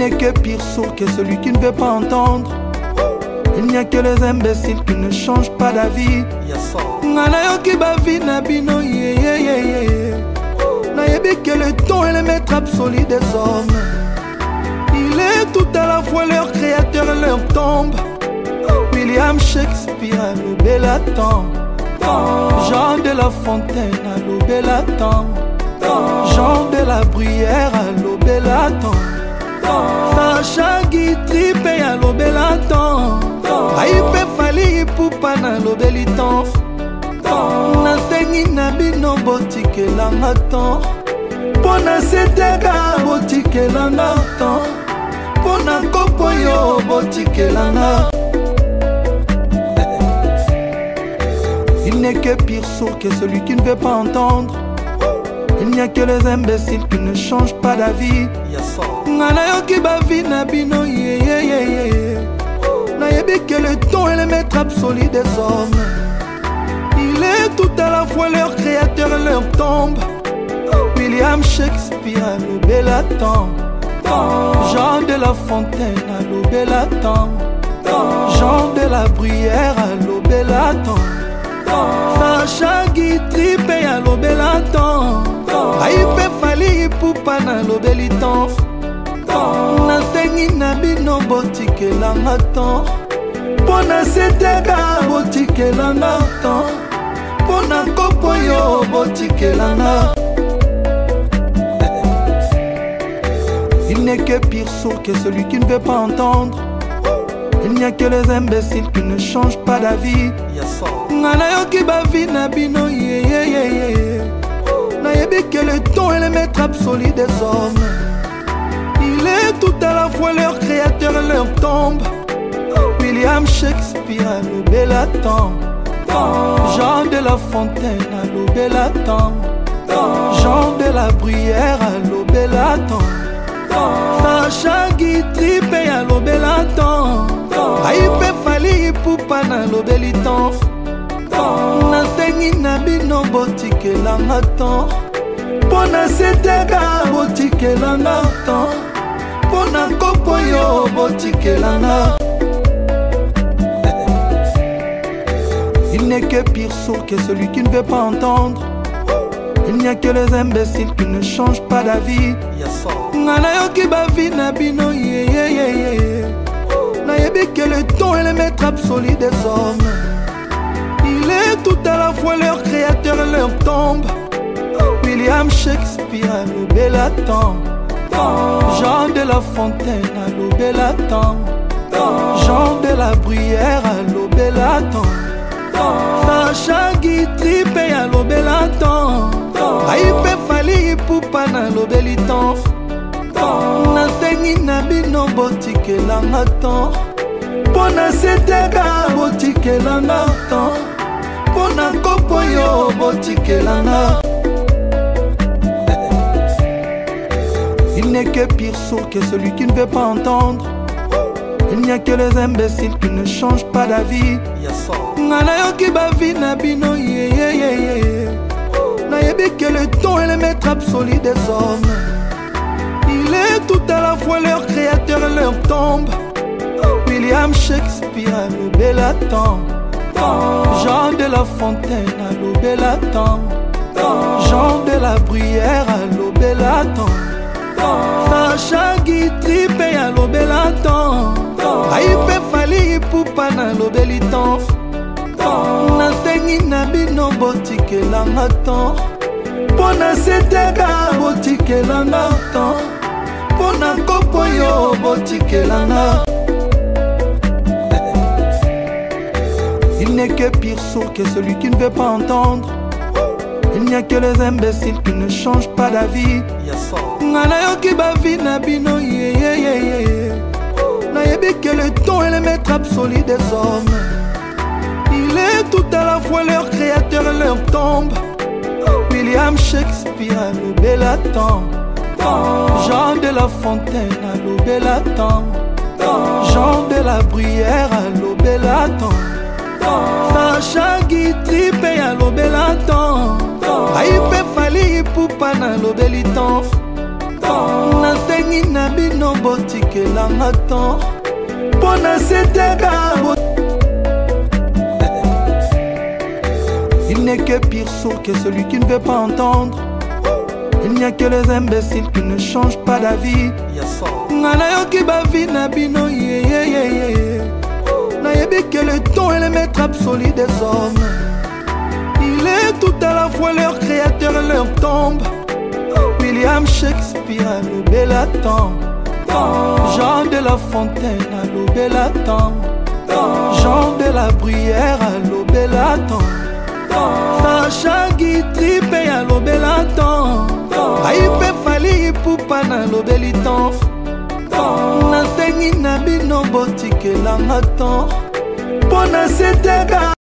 n'est que pire sourd que celui qui ne veut pas entendre. Il n'y a que les imbéciles qui ne changent pas d'avis. Nanayoki bavi na bino nayebi que le temps est le maître absolu des hommes. Il est tout à la fois leur créateur et leur tombe. William Shakespeare a lobé la temps. Jean de La Fontaine a lobé la temps. Jean de la Bruyère a lobé la temps. Sacha Guitry pe a lobé la temps. Aïpe Fali Poupa na lobé li temps. Nasengi na bino botikelanga temps. Pona seteka botikelanga temps. Pona kopo yo botikelanga. Il n'est que pire sourd que celui qui ne veut pas entendre. Il n'y a que les imbéciles qui ne changent pas d'avis. Nanayoki bavi na bino nayebi que le temps est le maître absolu des hommes. Il est tout à la fois leur créateur et leur tombe. William Shakespeare a lobé la temps. Jean de La Fontaine a lobé la temps. Jean de la Bruyère a lobé la temps. Sacha Guitry pe a lobé la temps. Aïpe Fali Poupa na lobé li temps. Nasengi na bino botikelanga temps. Pona seteka botikelanga temps. Pona kopo yo botikelanga. Il n'est que pire sourd que celui qui ne veut pas entendre. Il n'y a que les imbéciles qui ne changent pas d'avis. Nanayoki bavi na bino nayebi que le temps est le maître absolu des hommes. Il est tout à la fois leur créateur et leur tombe. William Shakespeare a lobé la temps. Jean de La Fontaine a lobé la temps. Jean de la Bruyère a lobé la temps. Sacha Guitry pe a lobé la temps. Aïpe Fali Poupa na lobé li temps. Nasengi na bino botikelanga temps. Pona seteka botikelanga temps. Pona kopo yo botikelanga. Il n'est que pire sourd que celui qui ne veut pas entendre. Il n'y a que les imbéciles qui ne changent pas d'avis. Nanayoki bavi na bino nayebi que le temps est le maître absolu des hommes. Il est tout à la fois leur créateur et leur tombe. William Shakespeare a lobé la temps. Jean de La Fontaine a lobé la temps. Jean de la Bruyère a lobé la temps. Sacha Guitry pe a lobé la temps. Aïpe Fali Poupa na lobé li temps. Nasengi na bino botikelanga temps. Pona seteka botikelanga temps. Pona kopo yo botikelanga. Il n'est que pire sourd que celui qui ne veut pas entendre. Il n'y a que les imbéciles qui ne changent pas d'avis. Nanayoki bavi na bino nayebi que le temps est le maître absolu des hommes. Il est tout à la fois leur créateur et leur tombe. William Shakespeare a lobé la temps. Jean de La Fontaine a lobé la temps. Jean de la Bruyère a lobé la temps. Sacha Guitry pe a lobé la temps. Aïpe Fali Poupa na lobé li temps. Nasengi na bino botikelanga temps. Pona seteka botikelanga temps. Pona kopo yo botikelanga. Il n'est que pire sourd que celui qui ne veut pas entendre. Il n'y a que les imbéciles qui ne changent pas d'avis. Nanayoki bavi na bino nayebi que le temps est le maître absolu des hommes. Il est tout à la fois leur créateur et leur tombe. William Shakespeare a lobé la temps. Jean de La Fontaine a lobé la temps. Jean de la Bruyère a lobé la temps. Sacha Guitry pe a lobé la temps. Aïpe Fali Poupa na lobé li temps. nasengi na bino botikelanga temps mpo na seteka. Il n'est que pire sourd que celui qui ne veut pas entendre. Il n'y a que les imbéciles qui ne changent pas d'avis. Nayoki bavi na bino nayebi que le temps est le maître absolu des hommes. Il est tout à la fois leur créateur et leur tombe. William Shakespeare a lobé la temps. Jean de La Fontaine a lobé la temps. Jean de la Bruyère a lobé la temps. Sacha Guitry a lobé la temps. Aïpe Fali Poupa na lobé li temps. Nasengi na bino botikelanga temps mpo na seteka.